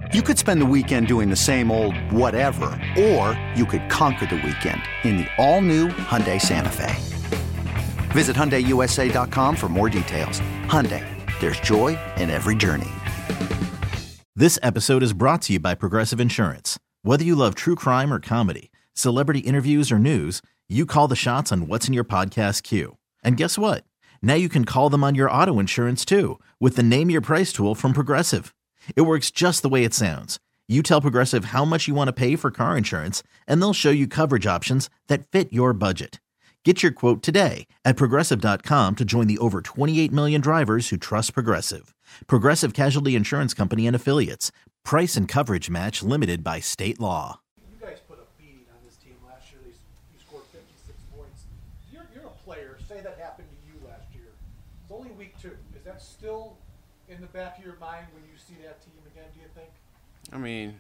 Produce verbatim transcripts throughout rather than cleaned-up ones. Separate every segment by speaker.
Speaker 1: You could spend the weekend doing the same old whatever, or you could conquer the weekend in the all-new Hyundai Santa Fe. Visit Hyundai U S A dot com for more details. Hyundai, there's joy in every journey.
Speaker 2: This episode is brought to you by Progressive Insurance. Whether you love true crime or comedy, celebrity interviews or news, you call the shots on what's in your podcast queue. And guess what? Now you can call them on your auto insurance too with the Name Your Price tool from Progressive. It works just the way it sounds. You tell Progressive how much you want to pay for car insurance, and they'll show you coverage options that fit your budget. Get your quote today at Progressive dot com to join the over twenty-eight million drivers who trust Progressive. Progressive Casualty Insurance Company and Affiliates. Price and coverage match limited by state law.
Speaker 3: You guys put a beating on this team last year. You scored fifty-six points. You're, you're a player. Say that happened to you last year. It's only week two. Is that still in the back of your mind when you see that team again, do you think?
Speaker 4: I mean,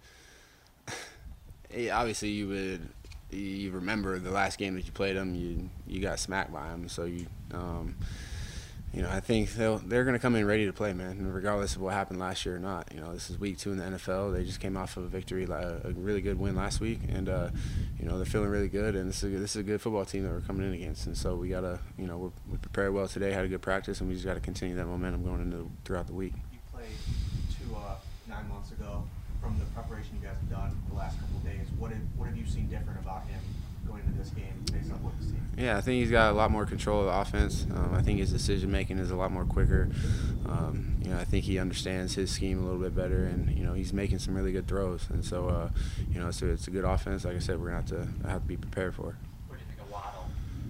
Speaker 4: obviously you would – you remember the last game that you played them, you you got smacked by them. So you, um, you know, I think they'll they're going to come in ready to play, man, regardless of what happened last year or not. You know, this is week two in the N F L. They just came off of a victory, a really good win last week, and uh, you know they're feeling really good. And this is a, this is a good football team that we're coming in against. And so we gotta, you know, we're, we prepared well today, had a good practice, and we just got to continue that momentum going into throughout the week.
Speaker 5: You played two uh, nine months ago. From the preparation you guys have done the last couple of days, what have, what have you seen different about him going into this game based on what you've seen?
Speaker 4: Yeah, I think he's got a lot more control of the offense. Um, I think his decision making is a lot more quicker. Um, you know, I think he understands his scheme a little bit better, and you know, he's making some really good throws. And so, uh, you know, it's a, it's a good offense. Like I said, we're gonna have to have to be prepared for it.
Speaker 5: What do you think of Waddle?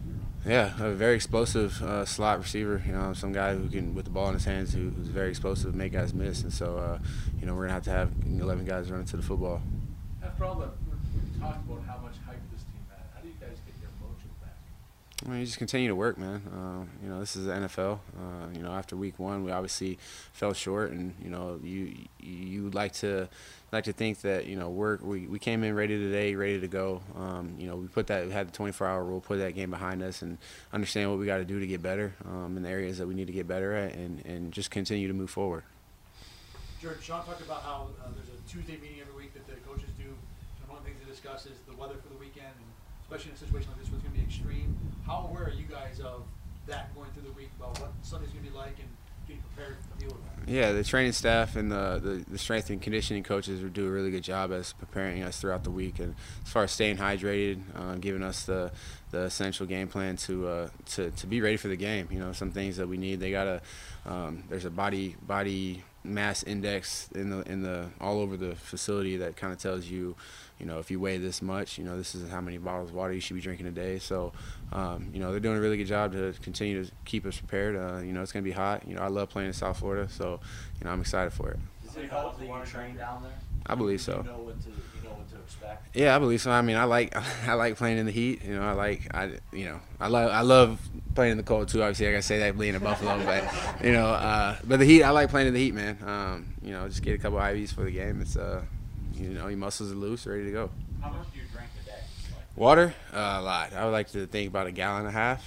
Speaker 4: Yeah, a very explosive uh, slot receiver. You know, some guy who can, with the ball in his hands, who, who's very explosive, make guys miss. And so, uh, you know, we're gonna have to have eleven guys running to the football.
Speaker 3: After all that, we talked about how much hype this team had. How do you guys get your mojo back?
Speaker 4: I mean, you just continue to work, man. Uh, you know, this is the N F L. Uh, you know, after week one, we obviously fell short, and you know, you you would like to like to think that you know we're, we we came in ready today, ready to go. Um, you know, we put that we had the twenty-four hour rule, put that game behind us, and understand what we got to do to get better um, in the areas that we need to get better at, and and just continue to move forward.
Speaker 3: George, Sean talked about how uh, there's a Tuesday meeting every week that the coaches do, and one of the things they discuss is the weather for the weekend, and especially in a situation like this where it's going to be extreme. How aware are you guys of that going through the week, about what Sunday's going to be like and getting prepared to deal with that?
Speaker 4: Yeah, the training staff and the, the, the strength and conditioning coaches do a really good job as preparing us throughout the week. And as far as staying hydrated, uh, giving us the the essential game plan to uh, to to be ready for the game. You know, some things that we need. They gotta. Um, there's a body body mass index in the in the all over the facility that kind of tells you, you know, if you weigh this much, you know, this is how many bottles of water you should be drinking a day. So, um, you know, they're doing a really good job to continue to keep us prepared. Uh, you know, it's going to be hot. You know, I love playing in South Florida, so, you know, I'm excited for it.
Speaker 6: Does it help that you train down there?
Speaker 4: I believe so.
Speaker 6: You know what to, you know what to expect?
Speaker 4: Yeah, I believe so. I mean, I like I like playing in the heat. You know, I like I you know I love I love playing in the cold too. Obviously, I gotta say that being in Buffalo, but you know, uh, but the heat, I like playing in the heat, man. Um, you know, just get a couple I Vs for the game. It's uh, you know, your muscles are loose, ready to go.
Speaker 6: How much do you drink a day?
Speaker 4: Water, uh, a lot. I would like to think about a gallon and a half.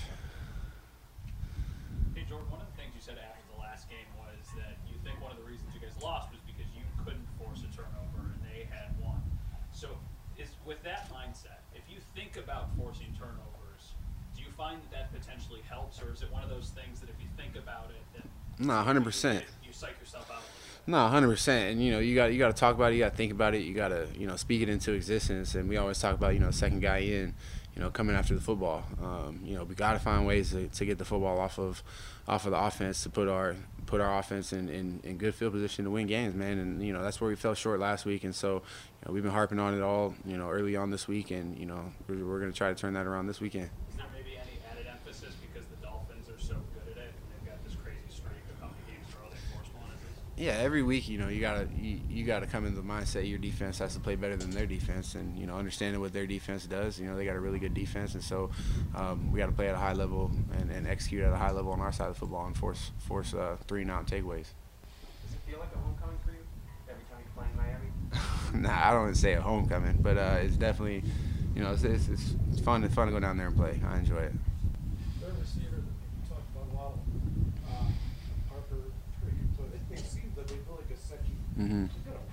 Speaker 7: Hey, Jordan, one of the things you said after the last game was that you think one of the reasons you guys lost was because you couldn't force a turnover and they had one. So, is with that mindset, if you think about forcing turnovers, do you find that that potentially helps, or is it one of those things that if you think about it, then
Speaker 4: no, one hundred percent.
Speaker 7: You, you psych yourself out?
Speaker 4: No, one hundred percent. And, you know, you got you got to talk about it. You got to think about it. You got to, you know, speak it into existence. And we always talk about, you know, second guy in, you know, coming after the football. Um, you know, we got to find ways to, to get the football off of off of the offense to put our put our offense in, in, in good field position to win games, man. And, you know, that's where we fell short last week. And so, you know, we've been harping on it all, you know, early on this week. And, you know, we're, we're going to try to turn that around this weekend.
Speaker 7: Is there maybe any added emphasis because the Dolphins are so good at it and they've got this crazy streak of how many games in a row they forced one?
Speaker 4: Yeah, every week, you know, you gotta you, you gotta come into the mindset your defense has to play better than their defense, and you know, understanding what their defense does. You know, they got a really good defense, and so um, we got to play at a high level and, and execute at a high level on our side of the football and force force uh, three and out takeaways.
Speaker 5: Does it feel like a homecoming for you every time you play in Miami?
Speaker 4: Nah, I don't say a homecoming, but uh, it's definitely, you know, it's, it's it's it's fun. It's fun to go down there and play. I enjoy it.
Speaker 3: Third receiver, you talked about Waddle, uh, Harper, pretty good play. They, they seem that they feel like a second.
Speaker 4: Mm-hmm.
Speaker 3: He's got a pretty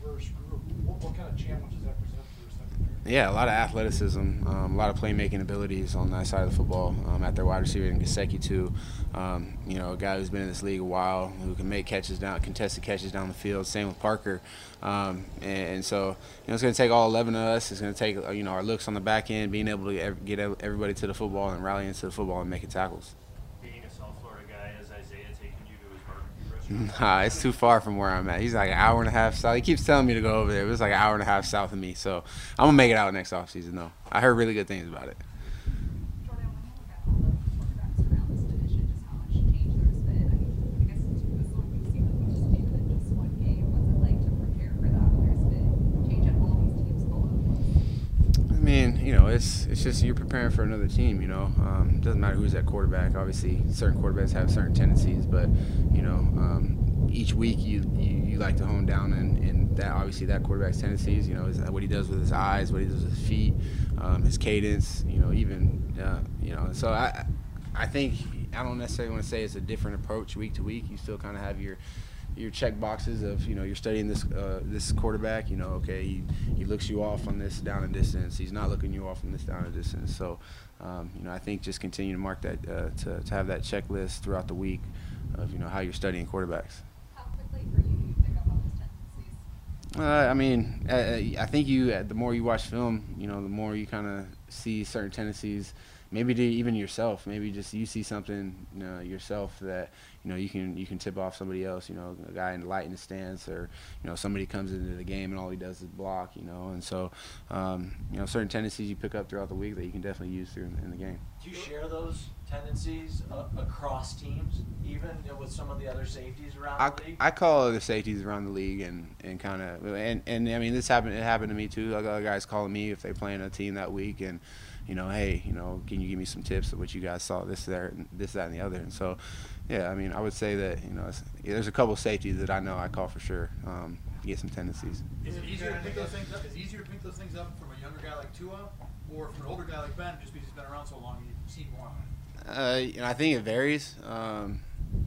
Speaker 3: diverse group. What, what kind of challenges does that present for the secondary?
Speaker 4: Yeah, a lot of athleticism, um, a lot of playmaking abilities on that side of the football. Um, at their wide receiver in Gesicki too, um, you know, a guy who's been in this league a while, who can make catches down, contested catches down the field. Same with Parker, um, and, and so you know it's going to take all eleven of us. It's going to take you know our looks on the back end, being able to ev- get everybody to the football and rally into the football and making tackles.
Speaker 6: Being a South Florida guy, has Isaiah taken you to his barbecue restaurant?
Speaker 4: Nah, it's too far from where I'm at. He's like an hour and a half south. He keeps telling me to go over there. It was like an hour and a half south of me. So I'm going to make it out next offseason, though. I heard really good things about it.
Speaker 8: Jordan, when you look at all the quarterbacks around this division, just how much change there's been, I mean, I guess it's this long we've seen the coaches team in just one game. What's it like to prepare for that when there's been change at all these teams all at once?
Speaker 4: I mean, you know, it's it's just you're preparing for another team, you know. Um, it doesn't matter who's at quarterback. Obviously, certain quarterbacks have certain tendencies, but, you know, um, each week you, you, you like to hone down in, in that, obviously, that quarterback's tendencies, you know, is what he does with his eyes, what he does with his feet, um, his cadence, you know, even, uh, you know. So I I think, I don't necessarily want to say it's a different approach week to week. You still kind of have your your check boxes of, you know, you're studying this uh, this quarterback, you know, okay, he, he looks you off on this down and distance. He's not looking you off on this down and distance. So, um, you know, I think just continue to mark that, uh, to, to have that checklist throughout the week of, you know, how you're studying quarterbacks.
Speaker 8: How quickly for you do you pick up on those tendencies?
Speaker 4: Uh, I mean, uh, I think you, uh, the more you watch film, you know, the more you kind of see certain tendencies, maybe to even yourself, maybe just you see something, you know, yourself that, you know, you can you can tip off somebody else, you know, a guy in the light in the stance, or, you know, somebody comes into the game and all he does is block, you know, and so, um, you know, certain tendencies you pick up throughout the week that you can definitely use through in, in the game.
Speaker 6: Do you share those tendencies uh, across teams, even you know, with some of the other safeties around
Speaker 4: I,
Speaker 6: the league?
Speaker 4: I call other safeties around the league and, and kind of and, and I mean this happened it happened to me too. I got other guys calling me if they playing a team that week and, you know, hey, you know, can you give me some tips of what you guys saw, this, there, and this, that, and the other. And so, yeah, I mean, I would say that, you know, it's, yeah, there's a couple of safeties that I know I call for sure um, to get some tendencies.
Speaker 3: Is it easier to pick those things up? Is it easier to pick those things up from a younger guy like Tua, or from an older guy like Ben, just because he's been around so long and you've seen more of it?
Speaker 4: Uh, you know, I think it varies. Um,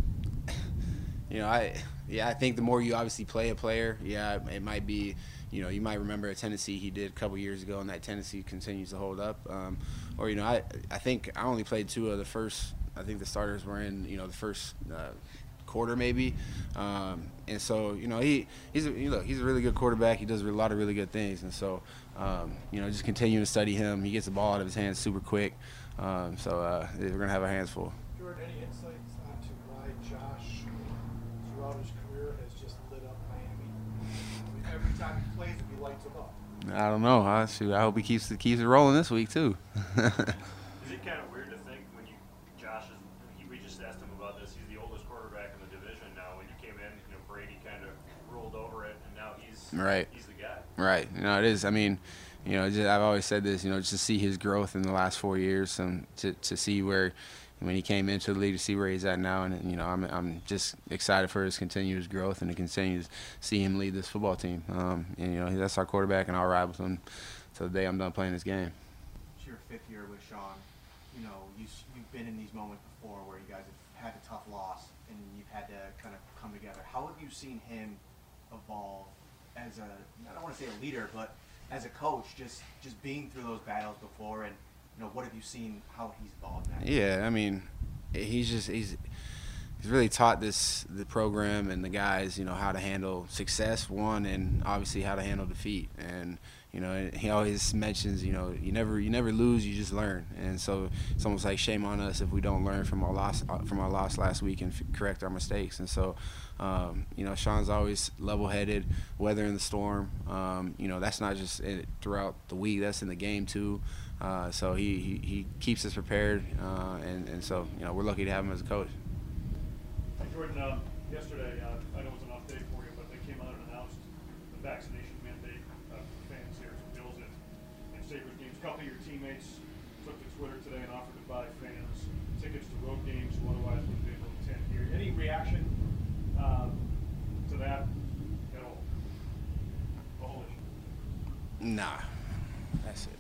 Speaker 4: you know, I yeah, I think the more you obviously play a player, yeah, it might be, you know, you might remember a tendency he did a couple years ago, and that tendency continues to hold up. Um, or, you know, I I think I only played two of the first, I think the starters were in, you know, the first uh, quarter maybe. Um, and so, you know, he he's a, you know, he's a really good quarterback. He does a lot of really good things. And so, um, you know, just continue to study him. He gets the ball out of his hands super quick. Um, so uh, we're going to have our hands full.
Speaker 3: Jordan, any insights onto why Josh, throughout his career, has just lit up Miami? I mean, every time he plays, he lights them up.
Speaker 4: I don't know. I, shoot, I hope he keeps it, keeps it rolling this week, too.
Speaker 9: Is it kind of weird to think when you, Josh is, he, we just asked him about this, he's the oldest quarterback in the division now. When you came in, you know, Brady kind of ruled over it, and now he's,
Speaker 4: right.
Speaker 9: he's the guy.
Speaker 4: Right. You know, it is. I mean, you know, just, I've always said this, you know, just to see his growth in the last four years and to, to see where, when he came into the league, to see where he's at now. And, you know, I'm I'm just excited for his continuous growth and to continue to see him lead this football team. Um, and, you know, that's our quarterback, and I'll ride with him till the day I'm done playing this game.
Speaker 5: It's your fifth year with Sean. You know, you, you've been in these moments before where you guys have had a tough loss and you've had to kind of come together. How have you seen him evolve as a, I don't want to say a leader, but as a coach, just, just being through those battles before, and, you know, what have you seen, how he's evolved now?
Speaker 4: Yeah, I mean, he's just, he's, he's really taught this, the program and the guys, you know, how to handle success, one, and obviously how to handle defeat. And, you know, he always mentions, you know, you never, you never lose, you just learn. And so it's almost like shame on us if we don't learn from our loss, from our loss last week and f- correct our mistakes. And so, um, you know, Sean's always level-headed, weathering the storm. Um, you know, that's not just in, throughout the week, that's in the game too. Uh, so he, he, he keeps us prepared, uh, and, and so, you know, we're lucky to have him as a coach.
Speaker 10: Hey, Jordan, um, yesterday, uh, I know it was an off day for you, but they came out and announced the vaccination mandate uh, for fans here at Bills and, and Sabres games. A couple of your teammates took to Twitter today and offered to buy fans tickets to road games who otherwise wouldn't be able to attend here. Any reaction um, to that at all? The whole issue?
Speaker 4: Nah, that's it.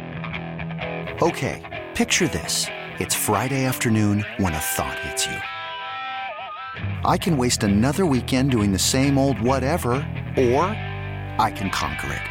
Speaker 1: Okay, picture this. It's Friday afternoon when a thought hits you. I can waste another weekend doing the same old whatever, or I can conquer it.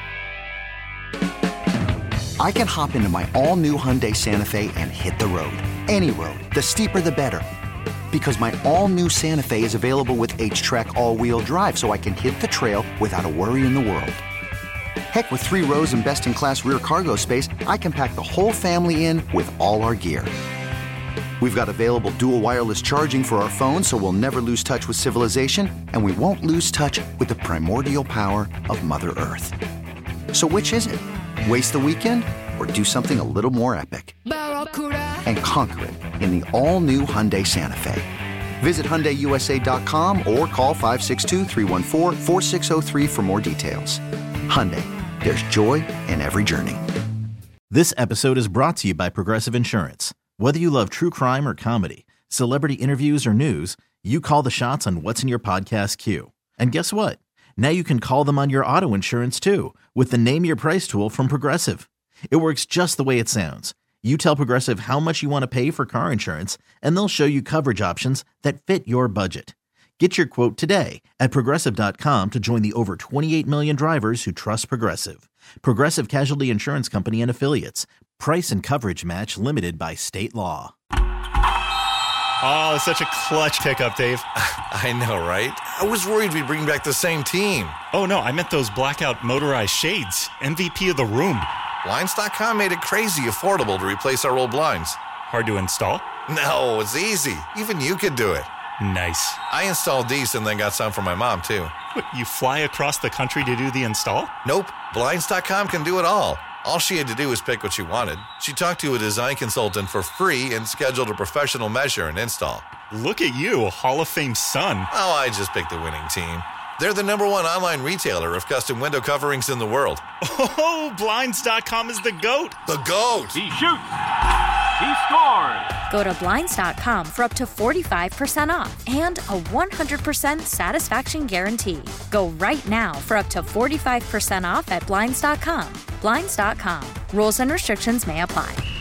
Speaker 1: I can hop into my all-new Hyundai Santa Fe and hit the road. Any road. The steeper, the better. Because my all-new Santa Fe is available with H-Track all-wheel drive, so I can hit the trail without a worry in the world. Heck, with three rows and best-in-class rear cargo space, I can pack the whole family in with all our gear. We've got available dual wireless charging for our phones, so we'll never lose touch with civilization, and we won't lose touch with the primordial power of Mother Earth. So which is it? Waste the weekend or do something a little more epic? And conquer it in the all-new Hyundai Santa Fe. Visit Hyundai U S A dot com or call five six two, three one four, four six zero three for more details. Hyundai, there's joy in every journey.
Speaker 2: This episode is brought to you by Progressive Insurance. Whether you love true crime or comedy, celebrity interviews or news, you call the shots on what's in your podcast queue. And guess what? Now you can call them on your auto insurance too with the Name Your Price tool from Progressive. It works just the way it sounds. You tell Progressive how much you want to pay for car insurance, and they'll show you coverage options that fit your budget. Get your quote today at Progressive dot com to join the over twenty-eight million drivers who trust Progressive. Progressive Casualty Insurance Company and Affiliates. Price and coverage match limited by state law.
Speaker 11: Oh, such a clutch pickup, Dave.
Speaker 12: I know, right? I was worried we'd bring back the same team.
Speaker 11: Oh, no, I meant those blackout motorized shades. M V P of the room.
Speaker 12: Blinds dot com made it crazy affordable to replace our old blinds.
Speaker 11: Hard to install?
Speaker 12: No, it's easy. Even you could do it.
Speaker 11: Nice.
Speaker 12: I installed these and then got some for my mom, too.
Speaker 11: What, you fly across the country to do the install?
Speaker 12: Nope. Blinds dot com can do it all. All she had to do was pick what she wanted. She talked to a design consultant for free and scheduled a professional measure and install.
Speaker 11: Look at you, a Hall of Fame son.
Speaker 12: Oh, I just picked the winning team. They're the number one online retailer of custom window coverings in the world.
Speaker 11: Oh, Blinds dot com is the GOAT.
Speaker 12: The GOAT.
Speaker 13: He shoots. He scores.
Speaker 14: Go to Blinds dot com for up to forty-five percent off and a one hundred percent satisfaction guarantee. Go right now for up to forty-five percent off at Blinds dot com. Blinds dot com. Rules and restrictions may apply.